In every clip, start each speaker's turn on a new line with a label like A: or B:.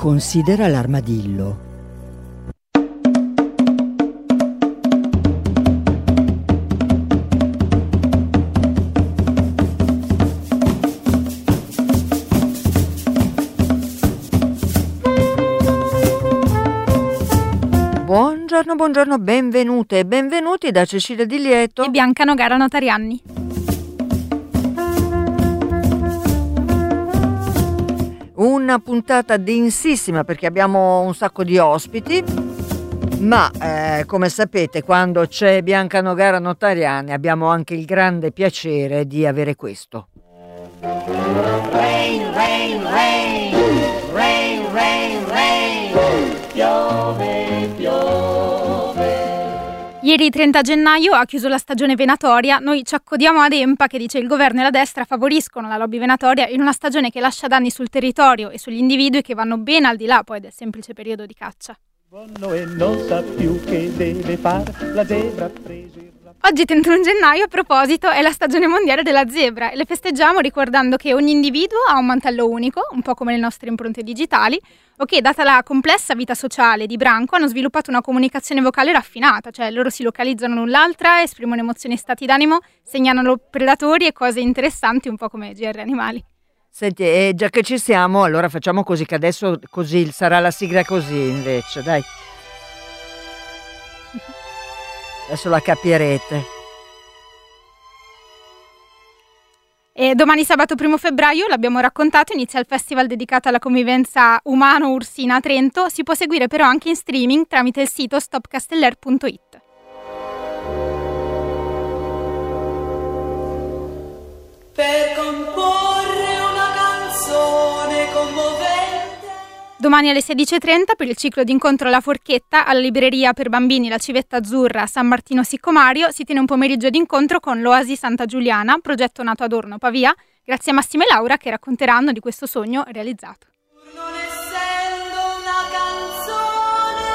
A: Considera l'armadillo.
B: Buongiorno, benvenute e benvenuti da Cecilia Di Lieto
C: e Bianca Nogara Notarianni.
B: Una puntata densissima perché abbiamo un sacco di ospiti, ma come sapete, quando c'è Bianca Nogara Notarianni abbiamo anche il grande piacere di avere questo.
D: Rain, rain, rain, rain, rain, rain, piove, piove.
C: Ieri 30 gennaio ha chiuso la stagione venatoria. Noi ci accodiamo ad EMPA che dice il governo e la destra favoriscono la lobby venatoria in una stagione che lascia danni sul territorio e sugli individui che vanno ben al di là poi del semplice periodo di caccia.
E: E non sa più che deve fare, la zebra ha preso il...
C: Oggi 31 gennaio, a proposito, è la stagione mondiale della zebra e le festeggiamo ricordando che ogni individuo ha un mantello unico, un po' come le nostre impronte digitali, o che, data la complessa vita sociale di branco, hanno sviluppato una comunicazione vocale raffinata, cioè loro si localizzano l'un l'altra, esprimono emozioni e stati d'animo, segnalano predatori e cose interessanti, un po' come GR Animali.
B: Senti, già che ci siamo, allora facciamo così, che adesso così sarà la sigla così invece, dai. Adesso la capirete.
C: E domani sabato 1 febbraio, l'abbiamo raccontato, inizia il festival dedicato alla convivenza umano-ursina a Trento. Si può seguire però anche in streaming tramite il sito stopcasteller.it.
D: Per comporre una canzone commovente.
C: Domani alle 16:30 per il ciclo d'incontro alla Forchetta alla libreria per bambini La Civetta Azzurra a San Martino Siccomario si tiene un pomeriggio d'incontro con l'Oasi Santa Giuliana, progetto nato ad Orno, Pavia, grazie a Massimo e Laura che racconteranno di questo sogno realizzato.
D: Non essendo una canzone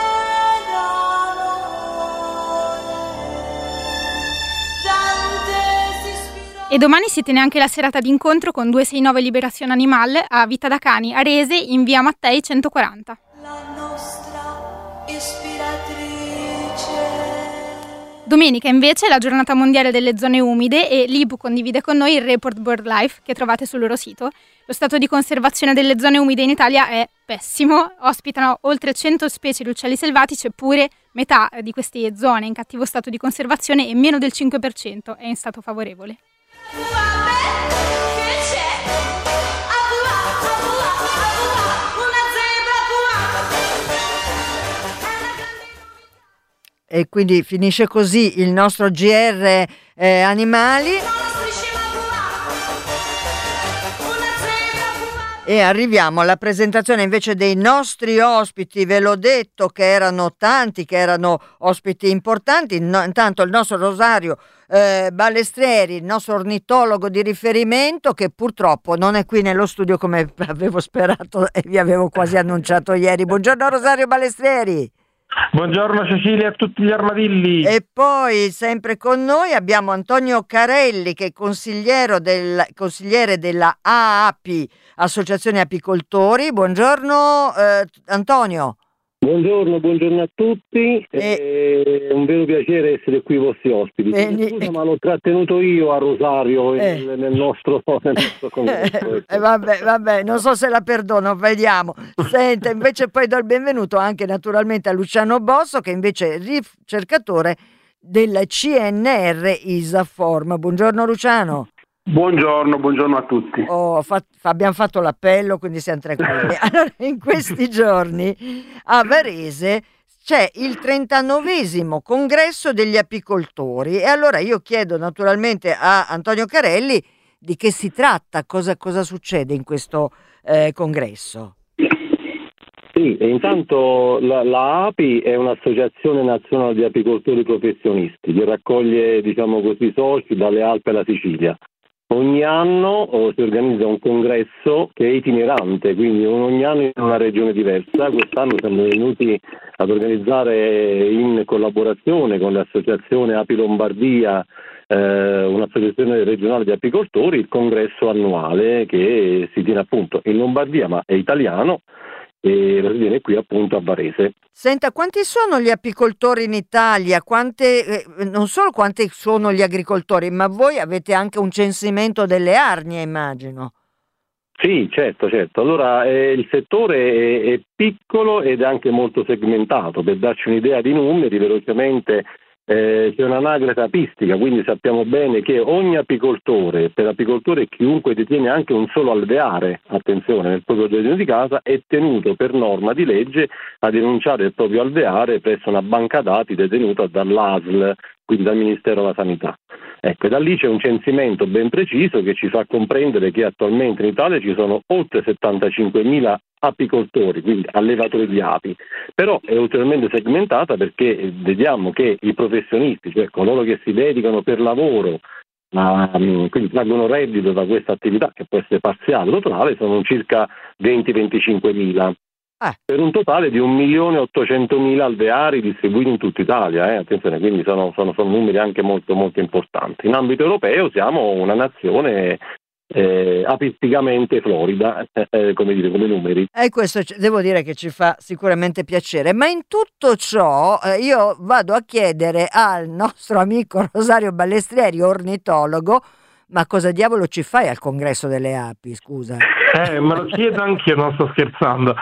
D: d'amore, Dante si ispirò.
C: E domani si tiene anche la serata d'incontro con 269 Liberazione Animal a Vita da Cani, Arese, in via Mattei 140.
D: La nostra ispiratrice.
C: Domenica invece è la giornata mondiale delle zone umide e l'IBU condivide con noi il report BirdLife che trovate sul loro sito. Lo stato di conservazione delle zone umide in Italia è pessimo, ospitano oltre 100 specie di uccelli selvatici eppure metà di queste zone è in cattivo stato di conservazione e meno del 5% è in stato favorevole.
D: Che c'è? Una zebra.
B: E quindi finisce così il nostro GR Animali e arriviamo alla presentazione invece dei nostri ospiti. Ve l'ho detto che erano tanti, che erano ospiti importanti. Intanto il nostro Rosario Balestrieri, il nostro ornitologo di riferimento, che purtroppo non è qui nello studio come avevo sperato e vi avevo quasi annunciato ieri. Buongiorno Rosario Balestrieri.
F: Buongiorno Cecilia e a tutti gli armadilli.
B: E poi sempre con noi abbiamo Antonio Carelli che è consigliere della AAPI, Associazione Apicoltori. Buongiorno Antonio.
G: Buongiorno a tutti, è un vero piacere essere qui vostri ospiti. Scusa, ma l'ho trattenuto io a Rosario nel nostro congresso.
B: Vabbè, non so se la perdono, vediamo. Senta, invece poi do il benvenuto anche naturalmente a Luciano Bosso che invece è ricercatore del CNR Isaform. Buongiorno Luciano.
F: Buongiorno a tutti.
B: Abbiamo fatto l'appello, quindi siamo tranquilli. Allora, in questi giorni a Varese c'è il 39esimo congresso degli apicoltori e allora io chiedo naturalmente a Antonio Carelli di che si tratta, cosa succede in questo congresso.
G: Sì, e intanto la API è un'associazione nazionale di apicoltori professionisti che raccoglie, diciamo così, soci dalle Alpi alla Sicilia. Ogni anno si organizza un congresso che è itinerante, quindi ogni anno in una regione diversa. Quest'anno siamo venuti ad organizzare in collaborazione con l'associazione Api Lombardia, un'associazione regionale di apicoltori, il congresso annuale che si tiene appunto in Lombardia, ma è italiano, e resiede qui appunto a Varese.
B: Senta, quanti sono gli apicoltori in Italia? Non solo quanti sono gli agricoltori, ma voi avete anche un censimento delle arnie, immagino.
G: Sì, certo. Allora il settore è piccolo ed è anche molto segmentato. Per darci un'idea di numeri, velocemente c'è un'anagrafe apistica, quindi sappiamo bene che ogni apicoltore, per apicoltore chiunque detiene anche un solo alveare, attenzione, nel proprio giardino di casa, è tenuto per norma di legge a denunciare il proprio alveare presso una banca dati detenuta dall'ASL, quindi dal Ministero della Sanità. Ecco, da lì c'è un censimento ben preciso che ci fa comprendere che attualmente in Italia ci sono oltre 75.000 apicoltori, quindi allevatori di api, però è ulteriormente segmentata perché vediamo che i professionisti, cioè coloro che si dedicano per lavoro, quindi traggono reddito da questa attività che può essere parziale o totale, sono circa 20-25.000. Per un totale di 1.800.000 alveari distribuiti in tutta Italia, attenzione, quindi sono numeri anche molto molto importanti. In ambito europeo siamo una nazione apisticamente florida, come numeri.
B: E questo devo dire che ci fa sicuramente piacere, ma in tutto ciò io vado a chiedere al nostro amico Rosario Ballestrieri, ornitologo, ma cosa diavolo ci fai al congresso delle api, scusa?
H: Me lo chiedo anch'io, non sto scherzando.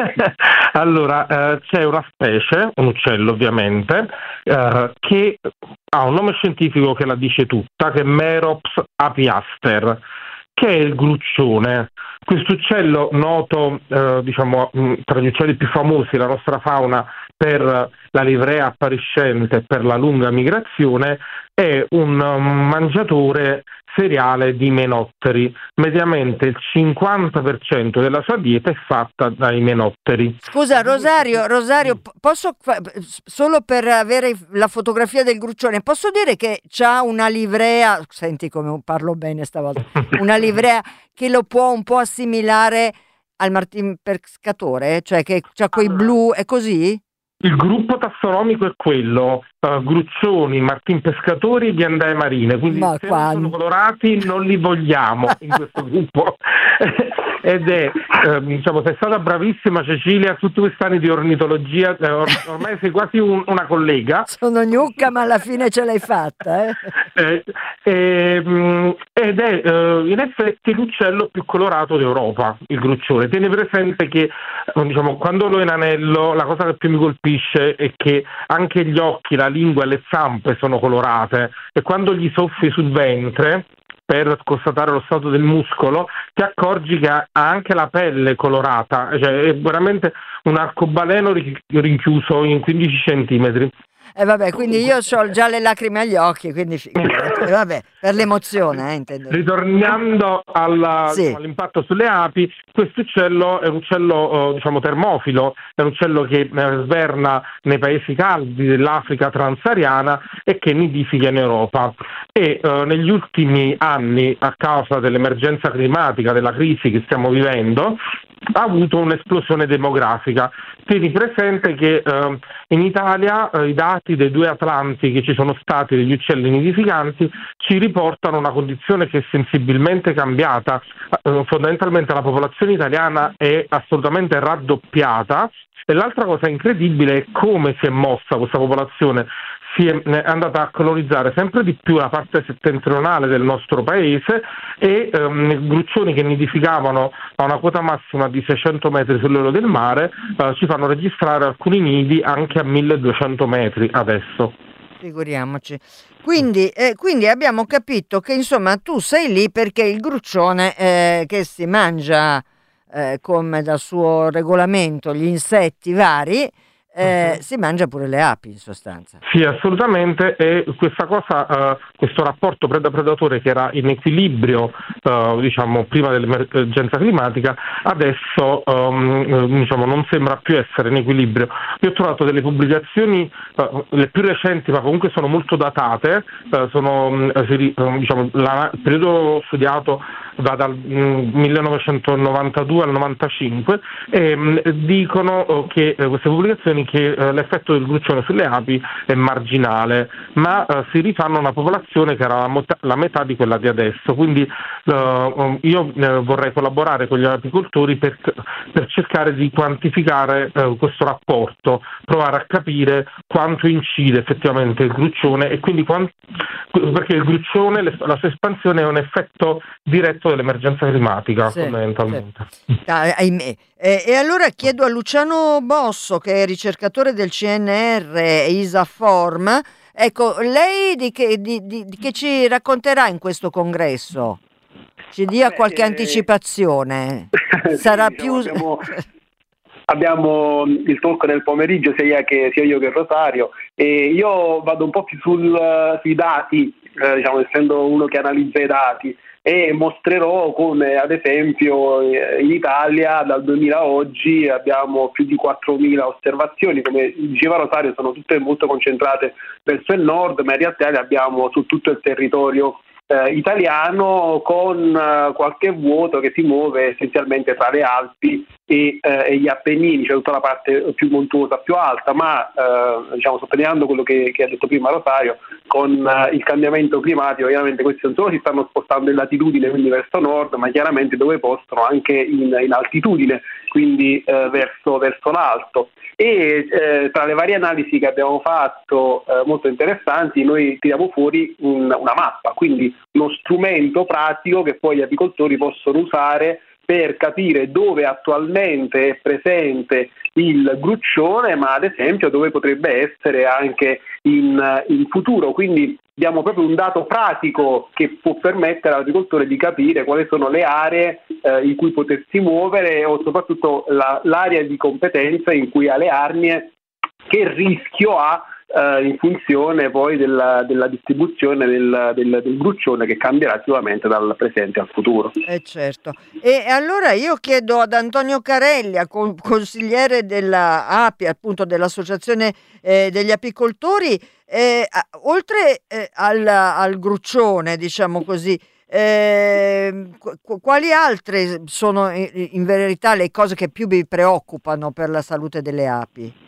H: Allora, c'è una specie, un uccello ovviamente, che ha un nome scientifico che la dice tutta, che è Merops apiaster, che è il gruccione. Questo uccello noto, tra gli uccelli più famosi della nostra fauna per la livrea appariscente e per la lunga migrazione, è un mangiatore seriale di menotteri. Mediamente il 50% della sua dieta è fatta dai menotteri.
B: Scusa Rosario, posso solo per avere la fotografia del gruccione, posso dire che c'ha una livrea, senti come parlo bene stavolta, una livrea che lo può un po' assimilare al martin pescatore, cioè che c'ha quei blu, è così?
H: Il gruppo tassonomico è quello, gruccioni, martin pescatori e ghiandaie marine, quindi se non sono colorati non li vogliamo in questo gruppo. Ed è, sei stata bravissima Cecilia, tutti questi anni di ornitologia, ormai sei quasi una collega.
B: Sono gnucca ma alla fine ce l'hai fatta.
H: Ed è in effetti l'uccello più colorato d'Europa, il gruccione. Tieni presente che quando lo inanello, la cosa che più mi colpisce è che anche gli occhi, la lingua e le zampe sono colorate, e quando gli soffi sul ventre per constatare lo stato del muscolo ti accorgi che ha anche la pelle colorata, cioè è veramente un arcobaleno rinchiuso in 15 centimetri.
B: Vabbè, quindi io ho già le lacrime agli occhi, quindi vabbè, per l'emozione, intendo.
H: Ritornando all'impatto sulle api, questo uccello è un uccello termofilo, è un uccello che sverna nei paesi caldi dell'Africa transahariana e che nidifica in Europa. E negli ultimi anni, a causa dell'emergenza climatica, della crisi che stiamo vivendo, ha avuto un'esplosione demografica. Tieni presente che in Italia i dati dei 2 atlanti che ci sono stati degli uccelli nidificanti ci riportano una condizione che è sensibilmente cambiata. Fondamentalmente la popolazione italiana è assolutamente raddoppiata, e l'altra cosa incredibile è come si è mossa questa popolazione. È andata a colonizzare sempre di più la parte settentrionale del nostro paese, e gruccioni che nidificavano a una quota massima di 600 metri sul livello del mare ci fanno registrare alcuni nidi anche a 1200 metri adesso.
B: Figuriamoci. Quindi abbiamo capito che insomma tu sei lì perché il gruccione che si mangia come dal suo regolamento gli insetti vari, si mangia pure le api in sostanza.
H: Sì, assolutamente, e questa cosa, questo rapporto preda-predatore che era in equilibrio prima dell'emergenza climatica, adesso non sembra più essere in equilibrio. Io ho trovato delle pubblicazioni, le più recenti, ma comunque sono molto datate, il periodo studiato va dal 1992 al 95, dicono che queste pubblicazioni che l'effetto del gruccione sulle api è marginale, ma si rifanno a una popolazione che era la metà di quella di adesso, quindi io vorrei collaborare con gli apicoltori per cercare di quantificare questo rapporto, provare a capire quanto incide effettivamente il gruccione e quindi perché il gruccione, la sua espansione è un effetto diretto dell'emergenza climatica, fondamentalmente.
B: Ahimè. E allora chiedo a Luciano Bosso, che è ricercatore del CNR e ISAFORM, ecco, lei di che ci racconterà in questo congresso? Ci dia qualche anticipazione? Sarà più...
I: Abbiamo il talk nel pomeriggio, sia io che Rosario, e io vado un po' più sui dati, essendo uno che analizza i dati, e mostrerò come ad esempio in Italia dal 2000 a oggi abbiamo più di 4.000 osservazioni, come diceva Rosario sono tutte molto concentrate verso il nord, ma in realtà le abbiamo su tutto il territorio italiano, con qualche vuoto che si muove essenzialmente tra le Alpi e gli Appennini, cioè tutta la parte più montuosa, più alta, ma sottolineando quello che ha detto prima Rosario, con il cambiamento climatico chiaramente questi non solo si stanno spostando in latitudine, quindi verso nord, ma chiaramente dove possono anche in altitudine, quindi verso l'alto. E tra le varie analisi che abbiamo fatto molto interessanti, noi tiriamo fuori una mappa, quindi uno strumento pratico che poi gli apicoltori possono usare per capire dove attualmente è presente il gruccione, ma ad esempio dove potrebbe essere anche in futuro. Quindi diamo proprio un dato pratico che può permettere all'agricoltore di capire quali sono le aree in cui potersi muovere, o soprattutto l'area di competenza in cui ha le arnie, che rischio ha in funzione poi della distribuzione del gruccione, che cambierà sicuramente dal presente al futuro.
B: Certo. E allora io chiedo ad Antonio Carellia, consigliere della API, appunto dell'Associazione degli Apicoltori, oltre al gruccione, diciamo così, quali altre sono in verità le cose che più vi preoccupano per la salute delle api?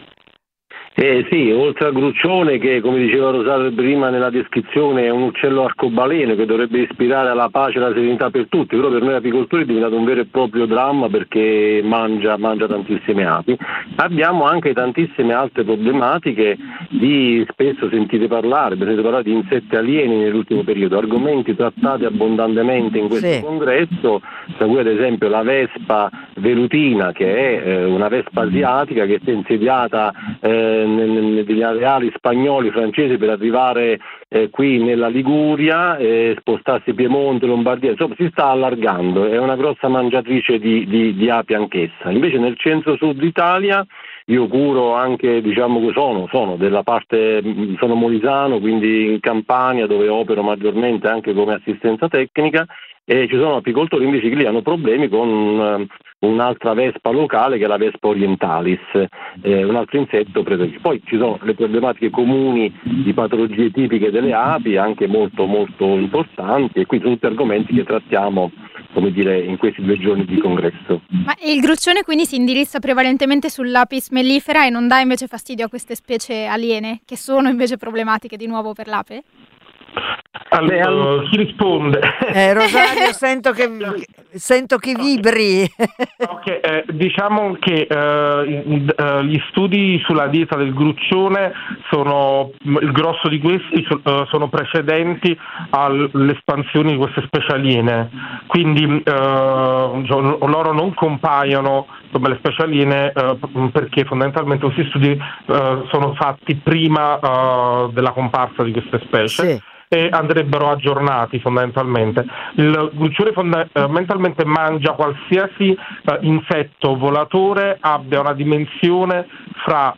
G: Sì, oltre al gruccione, che come diceva Rosario prima nella descrizione è un uccello arcobaleno che dovrebbe ispirare alla pace e alla serenità per tutti, però per noi apicoltori è diventato un vero e proprio dramma perché mangia tantissime api. Abbiamo anche tantissime altre problematiche di spesso sentite parlare di insetti alieni nell'ultimo periodo, argomenti trattati abbondantemente in questo congresso, tra cui ad esempio la vespa velutina, che è una vespa asiatica che si è insediata negli areali spagnoli, francesi, per arrivare qui nella Liguria, spostarsi Piemonte, Lombardia, insomma si sta allargando, è una grossa mangiatrice di api anch'essa. Invece nel centro-sud Italia io curo anche, sono della parte, sono molisano, quindi in Campania, dove opero maggiormente anche come assistenza tecnica, e ci sono apicoltori invece che lì hanno problemi con un'altra vespa locale, che è la Vespa orientalis, un altro insetto predatrice. Poi ci sono le problematiche comuni di patologie tipiche delle api, anche molto molto importanti, e qui sono tutti argomenti che trattiamo, come dire, in questi 2 giorni di congresso. Ma
C: il gruccione quindi si indirizza prevalentemente sull'Apis mellifera e non dà invece fastidio a queste specie aliene, che sono invece problematiche di nuovo per l'ape?
H: Allora, chi risponde?
B: Rosario, sento che vibri.
H: Diciamo che gli studi sulla dieta del gruccione il grosso di questi sono precedenti all'espansione di queste specie aliene, quindi loro non compaiono come le specie aliene perché fondamentalmente questi studi sono fatti prima della comparsa di queste specie. Sì. E andrebbero aggiornati fondamentalmente. Il gruccione fondamentalmente mangia qualsiasi insetto volatore abbia una dimensione fra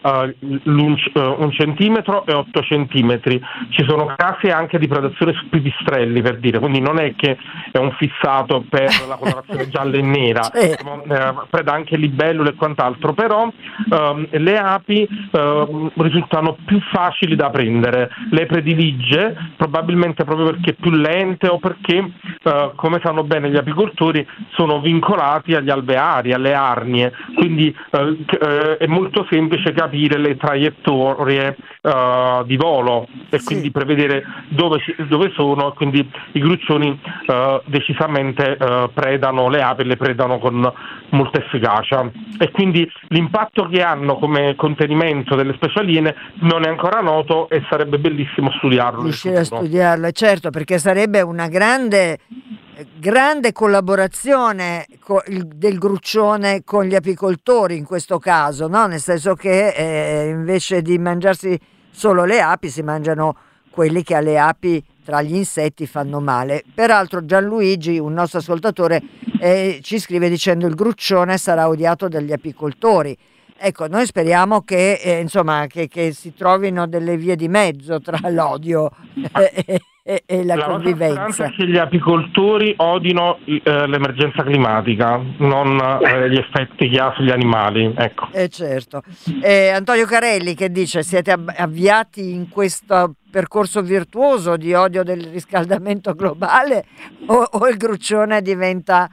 H: 1 centimetro e 8 centimetri. Ci sono casi anche di predazione su pipistrelli, per dire, quindi non è che è un fissato per la colorazione gialla e nera, preda anche libellule e quant'altro, però le api risultano più facili da prendere, le predilige probabilmente probabilmente proprio perché più lente o perché, come sanno bene gli apicoltori, sono vincolati agli alveari, alle arnie, quindi è molto semplice capire le traiettorie di volo e quindi prevedere dove sono, quindi i gruccioni decisamente predano le api e le predano con molta efficacia, e quindi l'impatto che hanno come contenimento delle specie aliene non è ancora noto e sarebbe bellissimo studiarlo.
B: Riuscire a studiarlo, certo, perché sarebbe una grande collaborazione del gruccione con gli apicoltori in questo caso, no? Nel senso che invece di mangiarsi solo le api si mangiano quelli che alle api tra gli insetti fanno male. Peraltro Gianluigi, un nostro ascoltatore, ci scrive dicendo: il gruccione sarà odiato dagli apicoltori. Ecco, noi speriamo che che si trovino delle vie di mezzo tra l'odio e la convivenza.
H: La speranza è che gli apicoltori odino l'emergenza climatica, non gli effetti che ha sugli animali. Ecco.
B: Certo. Antonio Carelli che dice: siete avviati in questo percorso virtuoso di odio del riscaldamento globale o il gruccione diventa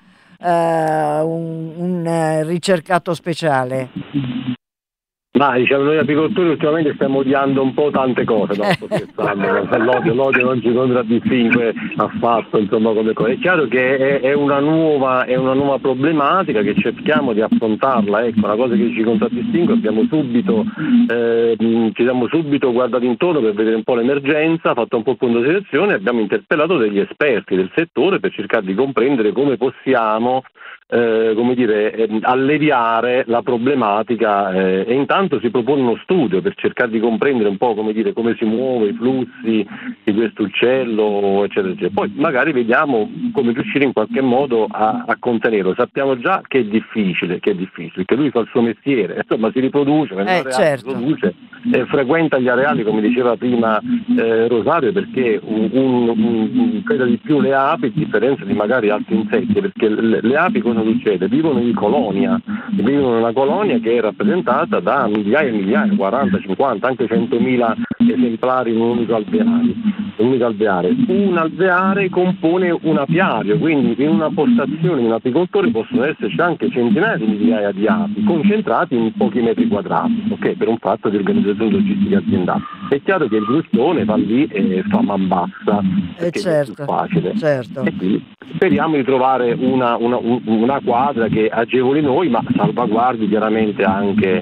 B: un ricercato speciale?
G: Ma diciamo, noi apicoltori ultimamente stiamo odiando un po' tante cose, no? L'odio non ci contraddistingue affatto, insomma, come cosa. È chiaro che è una nuova problematica che cerchiamo di affrontarla, ecco, una cosa che ci contraddistingue, ci siamo subito guardati intorno per vedere un po' l'emergenza, fatto un po' il punto di selezione, abbiamo interpellato degli esperti del settore per cercare di comprendere come possiamo alleviare la problematica, e intanto si propone uno studio per cercare di comprendere un po' come si muove i flussi di questo uccello, eccetera, eccetera. Poi magari vediamo come riuscire in qualche modo a contenerlo. Sappiamo già che è difficile, perché lui fa il suo mestiere, insomma si riproduce,
B: certo.
G: produce, frequenta gli areali, come diceva prima Rosario, perché creda di più le api, a differenza di magari altri insetti, perché le api cosa succede? Vivono in colonia, vivono in una colonia che è rappresentata da migliaia e migliaia, 40, 50, anche 100.000 esemplari in un unico alveare. Un alveare compone un apiario, quindi in una postazione di un apicoltore possono esserci anche centinaia di migliaia di api concentrati in pochi metri quadrati, ok? Per un fatto di organizzazione logistica aziendale. È chiaro che il gruccione va lì e fa man bassa, perché è più facile.
B: Certo.
G: E quindi speriamo di trovare una quadra che agevoli noi, ma salvaguardi chiaramente anche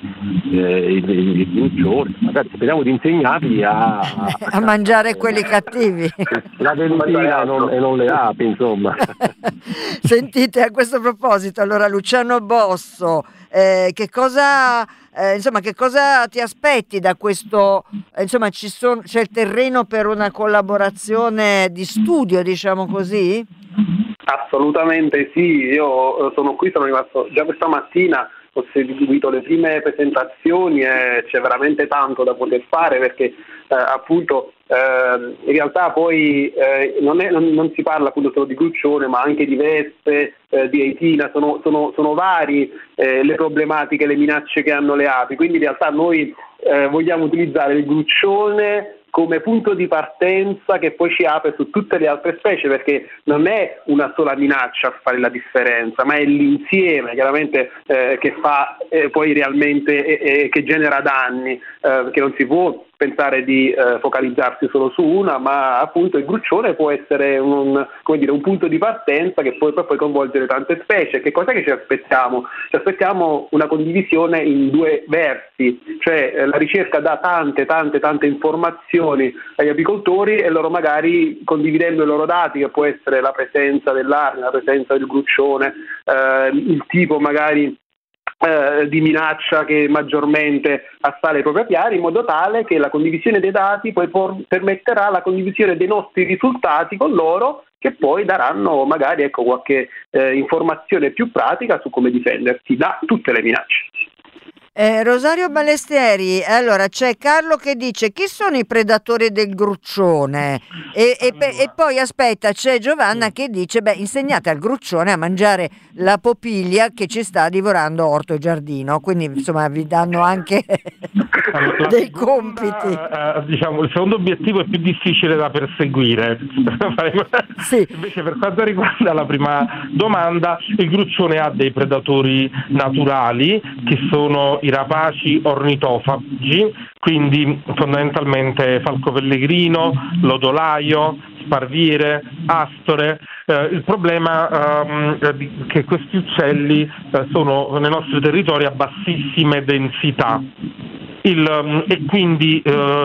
G: i gruccioni. Magari speriamo di insegnarli a
B: mangiare quelli cattivi.
G: La ventina e non le api, insomma.
B: Sentite, a questo proposito, allora Luciano Bosso, che cosa ti aspetti da questo? Insomma, c'è il terreno per una collaborazione di studio, diciamo così?
I: Assolutamente sì, io sono rimasto già questa mattina, ho seguito le prime presentazioni e c'è veramente tanto da poter fare, perché appunto in realtà poi non si parla appunto solo di gruccione, ma anche di vespe, di eitina, sono vari le problematiche, le minacce che hanno le api, quindi in realtà noi vogliamo utilizzare il gruccione come punto di partenza che poi ci apre su tutte le altre specie, perché non è una sola minaccia a fare la differenza, ma è l'insieme chiaramente che fa poi realmente che genera danni, perché non si può pensare di focalizzarsi solo su una, ma appunto il gruccione può essere un punto di partenza che poi coinvolgere tante specie. Che cosa che ci aspettiamo? Ci aspettiamo una condivisione in due versi, cioè la ricerca dà tante informazioni agli apicoltori e loro magari condividendo i loro dati, che può essere la presenza dell'arne, la presenza del gruccione, il tipo magari di minaccia che maggiormente assale i propri apiari, in modo tale che la condivisione dei dati poi permetterà la condivisione dei nostri risultati con loro, che poi daranno magari qualche informazione più pratica su come difendersi da tutte le minacce.
B: Rosario Ballestieri, allora c'è Carlo che dice: chi sono i predatori del gruccione? E poi aspetta, c'è Giovanna che dice: insegnate al gruccione a mangiare la popiglia che ci sta divorando orto e giardino, quindi insomma vi danno anche dei compiti.
H: Diciamo, il secondo obiettivo è più difficile da perseguire.
B: Sì.
H: Invece per quanto riguarda la prima domanda, il gruccione ha dei predatori naturali che sono i rapaci ornitofagi, quindi fondamentalmente falco pellegrino, lodolaio, sparviere, astore. Il problema è che questi uccelli sono nei nostri territori a bassissime densità. E quindi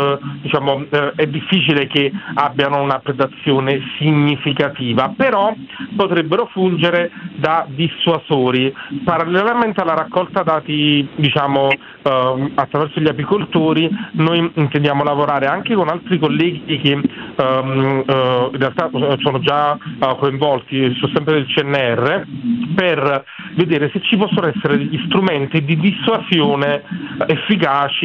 H: è difficile che abbiano una predazione significativa, però potrebbero fungere da dissuasori. Parallelamente alla raccolta dati attraverso gli apicoltori, noi intendiamo lavorare anche con altri colleghi che in realtà sono già coinvolti, sono sempre del CNR, per vedere se ci possono essere degli strumenti di dissuasione efficaci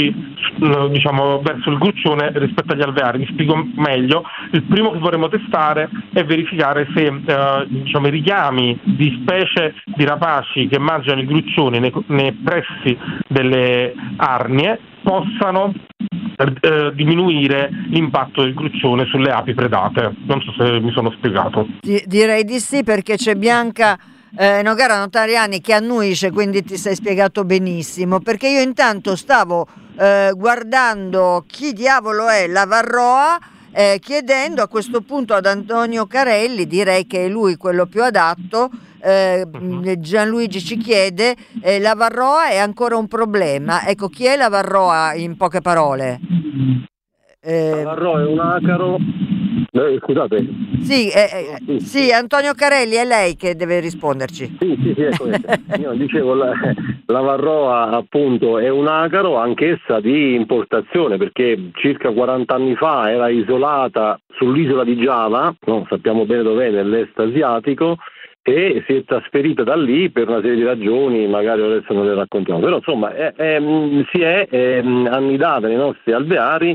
H: verso il gruccione rispetto agli alveari. Mi spiego meglio. Il primo che vorremmo testare è verificare se i richiami di specie di rapaci che mangiano i gruccioni nei pressi delle arnie possano diminuire l'impatto del gruccione sulle api predate. Non so se mi sono spiegato.
B: Direi di sì, perché c'è Bianca Nogara Notariani che annuisce, quindi ti sei spiegato benissimo, perché io intanto stavo guardando chi diavolo è la varroa, chiedendo a questo punto ad Antonio Carelli, direi che è lui quello più adatto. Gianluigi ci chiede, la varroa è ancora un problema? Ecco, chi è la varroa in poche parole?
G: La varroa è un acaro. Scusate.
B: Sì, Antonio Carelli, è lei che deve risponderci.
G: Sì, ecco. Io dicevo, la varroa appunto è un acaro, anch'essa di importazione, perché circa 40 anni fa era isolata sull'isola di Giava, sappiamo bene dov'è, nell'est asiatico, e si è trasferita da lì per una serie di ragioni, magari adesso non le raccontiamo, però insomma si è annidata nei nostri alveari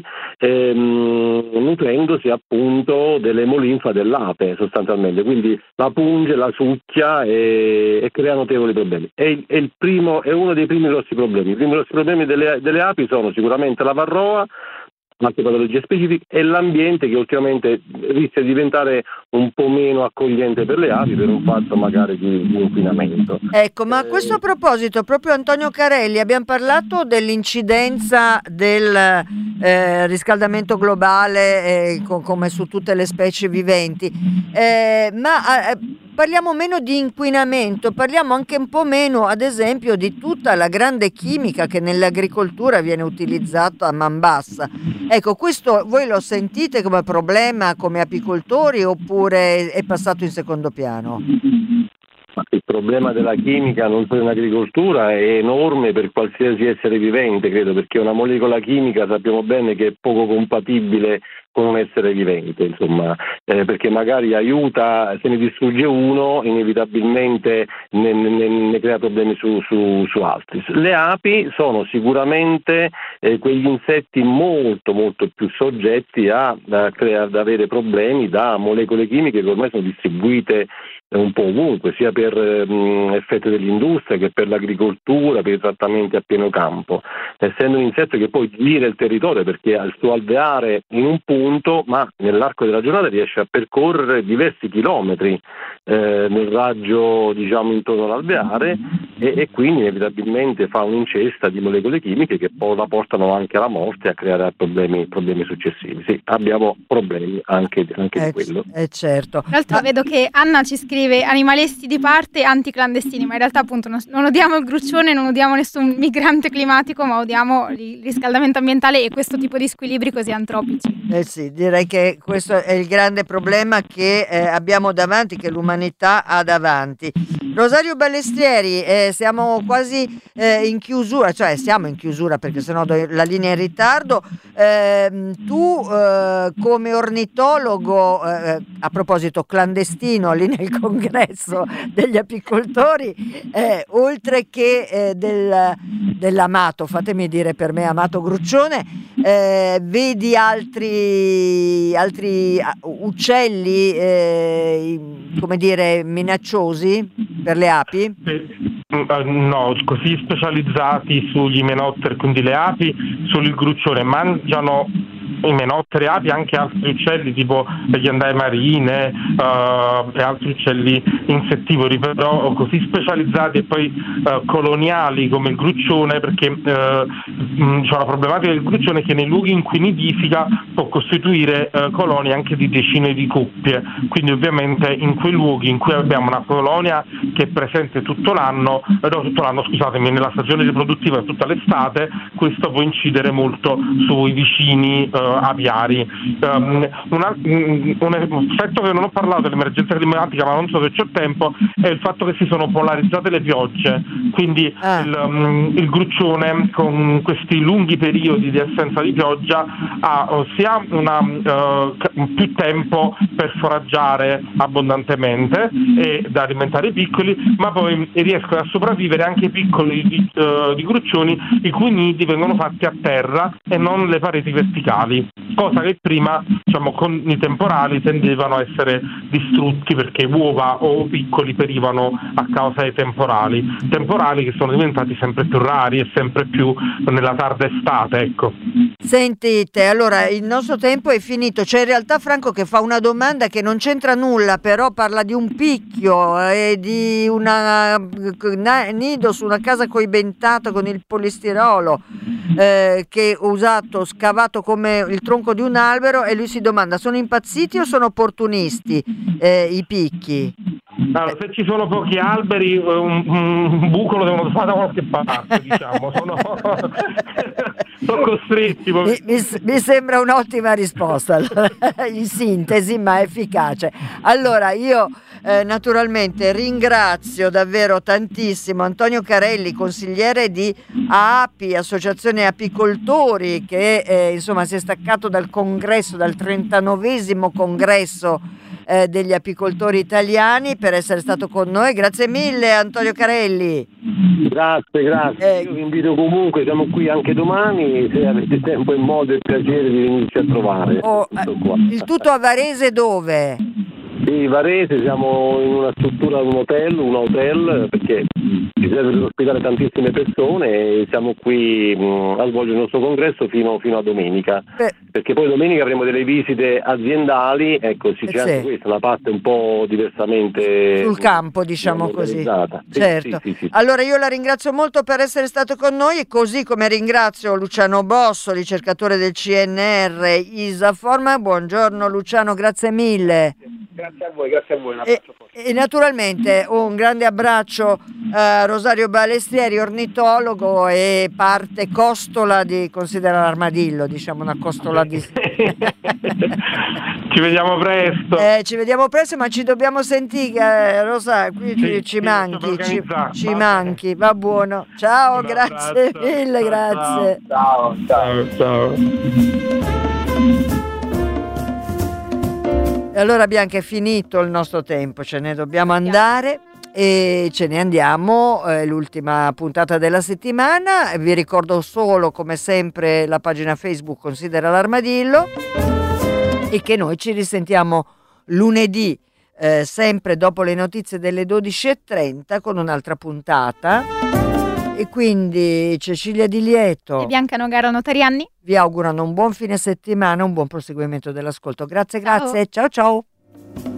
G: nutrendosi appunto dell'emolinfa dell'ape sostanzialmente, quindi la punge, la succhia e crea notevoli problemi. È uno dei primi grossi problemi. I primi grossi problemi delle api sono sicuramente la varroa, altre patologie specifiche, e l'ambiente, che ultimamente rischia di diventare un po' meno accogliente per le api per un fatto magari di inquinamento.
B: Ecco, ma a questo proposito, proprio Antonio Carelli, abbiamo parlato dell'incidenza del riscaldamento globale come su tutte le specie viventi, parliamo meno di inquinamento, parliamo anche un po' meno, ad esempio, di tutta la grande chimica che nell'agricoltura viene utilizzata a man bassa. Ecco, questo voi lo sentite come problema come apicoltori oppure è passato in secondo piano?
G: Il problema della chimica non solo in agricoltura è enorme per qualsiasi essere vivente, credo, perché una molecola chimica sappiamo bene che è poco compatibile con un essere vivente, insomma, perché magari aiuta, se ne distrugge uno, inevitabilmente ne crea problemi su altri. Le api sono sicuramente quegli insetti molto molto più soggetti ad avere problemi da molecole chimiche che ormai sono distribuite un po' ovunque, sia per effetto dell'industria che per l'agricoltura, per i trattamenti a pieno campo, essendo un insetto che poi gira il territorio perché ha il suo alveare in un punto, ma nell'arco della giornata riesce a percorrere diversi chilometri nel raggio intorno all'alveare e quindi inevitabilmente fa un'incesta di molecole chimiche che poi la portano anche alla morte e a creare problemi successivi. Sì, abbiamo problemi anche di quello.
B: Certo.
C: Tra l'altro vedo che Anna ci scrive animalisti di parte anticlandestini, ma in realtà appunto non odiamo il gruccione, non odiamo nessun migrante climatico, ma odiamo il riscaldamento ambientale e questo tipo di squilibri così antropici.
B: Sì, direi che questo è il grande problema che abbiamo davanti, che l'umanità ha davanti. Rosario Balestrieri, siamo quasi in chiusura, cioè siamo in chiusura perché sennò la linea è in ritardo. Tu come ornitologo, a proposito clandestino lì nel congresso degli apicoltori, oltre che dell'amato, fatemi dire per me amato gruccione, vedi altri uccelli come dire minacciosi per le api?
H: No, così specializzati sugli imenotteri, quindi le api, solo il gruccione. Mangiano imenotteri, api, anche altri uccelli tipo le ghiandaie marine e altri uccelli insettivori, però così specializzati e poi coloniali come il gruccione, perché la problematica del gruccione è che nei luoghi in cui nidifica può costituire colonie anche di decine di coppie, quindi ovviamente in quei luoghi in cui abbiamo una colonia che è presente nella stagione riproduttiva, tutta l'estate, questo può incidere molto sui vicini apiari. Un effetto che non ho parlato dell'emergenza climatica, ma non so se c'ho tempo, è il fatto che si sono polarizzate le piogge, quindi il gruccione con questi lunghi periodi di assenza di pioggia ha sia più tempo per foraggiare abbondantemente e da alimentare i piccoli, ma poi riescono a sopravvivere anche i piccoli di gruccioni i cui nidi vengono fatti a terra e non le pareti verticali, cosa che prima, con i temporali tendevano a essere distrutti perché uova o piccoli perivano a causa dei temporali che sono diventati sempre più rari e sempre più nella tarda estate, ecco.
B: Sentite, allora il nostro tempo è finito. C'è in realtà Franco che fa una domanda che non c'entra nulla, però parla di un picchio e di una nido su una casa coibentata con il polistirolo che è scavato come il tronco di un albero, e lui si domanda: sono impazziti o sono opportunisti i picchi?
H: Allora, se ci sono pochi alberi, un buco lo devono fare da qualche parte, sono costretti.
B: Mi sembra un'ottima risposta, in sintesi ma efficace. Allora io naturalmente ringrazio davvero tantissimo Antonio Carelli, consigliere di Api, Associazione Apicoltori, che si è staccato dal 39esimo congresso degli apicoltori italiani, per essere stato con noi. Grazie mille Antonio Carelli.
G: Grazie. Io vi invito comunque, siamo qui anche domani, se avete tempo e modo e piacere di venirci a trovare.
B: Il tutto a Varese dove?
G: Sì, Varese, siamo in una struttura, un hotel, perché ci serve per ospitare tantissime persone e siamo qui a svolgere il nostro congresso fino a domenica, perché poi domenica avremo delle visite aziendali, c'è anche questa, una parte un po' diversamente
B: sul campo, così. Certo. Sì. Allora io la ringrazio molto per essere stato con noi, e così come ringrazio Luciano Bosso, ricercatore del CNR ISAFORM. Buongiorno Luciano, grazie mille.
I: Grazie a voi, un abbraccio forte.
B: E naturalmente un grande abbraccio a Rosario Balestrieri, ornitologo e parte costola di Considera l'Armadillo, una costola di...
H: Ci vediamo presto.
B: Ci vediamo presto, ma ci dobbiamo sentire, Rosa, qui ci manchi, va buono. Ciao, grazie mille, grazie.
I: Ciao.
B: E allora Bianca, è finito il nostro tempo, ce ne dobbiamo andare e ce ne andiamo, l'ultima puntata della settimana. Vi ricordo solo, come sempre, la pagina Facebook Considera l'Armadillo, e che noi ci risentiamo lunedì, sempre dopo le notizie delle 12:30 con un'altra puntata. E quindi Cecilia Di Lieto
C: e Bianca Nogaro Notarianni
B: vi augurano un buon fine settimana, un buon proseguimento dell'ascolto. Grazie, ciao.